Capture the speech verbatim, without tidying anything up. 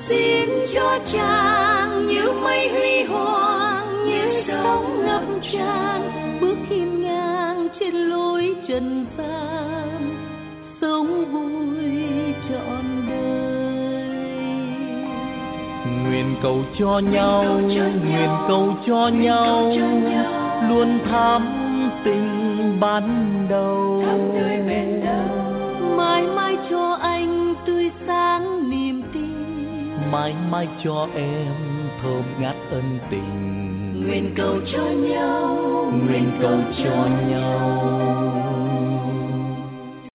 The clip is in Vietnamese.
xin cho chàng như mây huy hoàng, như sóng ngập tràn, bước hiên ngang trên lối trần gian, sống vui trọn đời. Nguyện cầu cho nhau, nguyện cầu cho nhau, luôn thắm tình ban đầu. Mãi mãi cho anh tươi sáng niềm tin, mãi mãi cho em thơm ngát ân tình. Nguyện cầu cho nhau, nguyện cầu cho nhau.